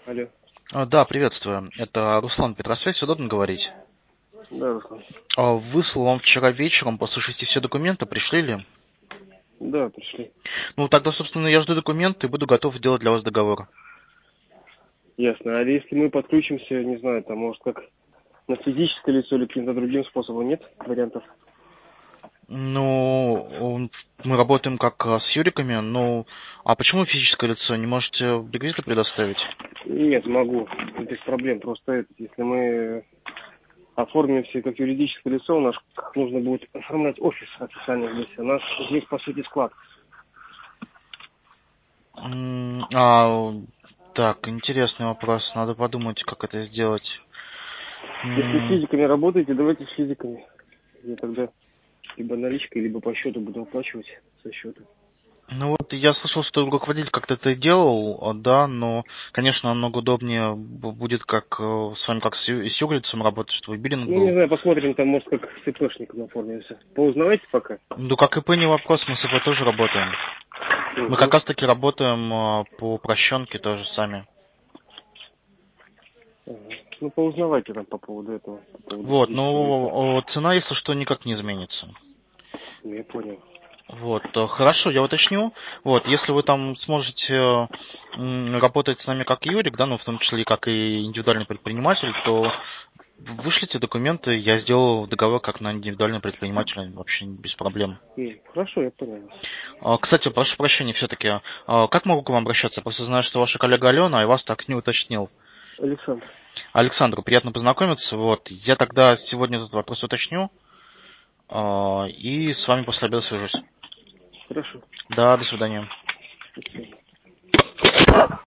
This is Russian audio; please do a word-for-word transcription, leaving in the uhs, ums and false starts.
Алло. А, Да, приветствую. Это Руслан Петросвязь. Удобно говорить? Да, Руслан. А, Выслал вам вчера вечером после шести все документы, пришли ли? Да, пришли. Ну, тогда, собственно, я жду документы и буду готов делать для вас договор. Ясно. А если мы подключимся, не знаю, там, может, как на физическое лицо или каким-то другим способом, нет вариантов? Ну, мы работаем как а, с юриками, ну, а почему физическое лицо? Не можете реквизиты предоставить? Нет, могу. Без проблем. Просто это, если мы оформим все как юридическое лицо, у нас нужно будет оформлять офис официально здесь. У нас здесь, по сути, склад. М, А, так, интересный вопрос. Надо подумать, как это сделать. Если с М, физиками работаете, давайте с физиками. Я тогда либо наличкой, либо по счету буду оплачивать со счета. Ну вот я слышал, что руководитель как-то это делал, а, да, но, конечно, намного удобнее б- будет как э, с вами как с, ю- с юрлицем работать, чтобы биллинг Ну, не был. знаю, посмотрим, там, может, как с ИПшником оформимся. Поузнавайте пока. Ну, как ИП не вопрос, мы с ИП тоже работаем. Мы как Угу. раз таки работаем а, по упрощенке тоже сами. Ага. Ну, поузнавайте там по поводу этого, по поводу Вот, физического лица. но о, цена, если что, никак не изменится. Ну, я понял. Вот, э, хорошо, я уточню. Вот, если вы там сможете э, м, работать с нами как юрик, да, ну, в том числе и как и индивидуальный предприниматель, то вышлите документы, я сделаю договор как на индивидуального предпринимателя, вообще без проблем. М, Хорошо, я понял вас. А, Кстати, прошу прощения, все-таки, как могу к вам обращаться? Просто знаю, что ваша коллега Алена, а я вас так не уточнил. Александр. Александру, приятно познакомиться. Вот, я тогда сегодня этот вопрос уточню, а, и с вами после обеда свяжусь. Хорошо. Да, до свидания. До свидания.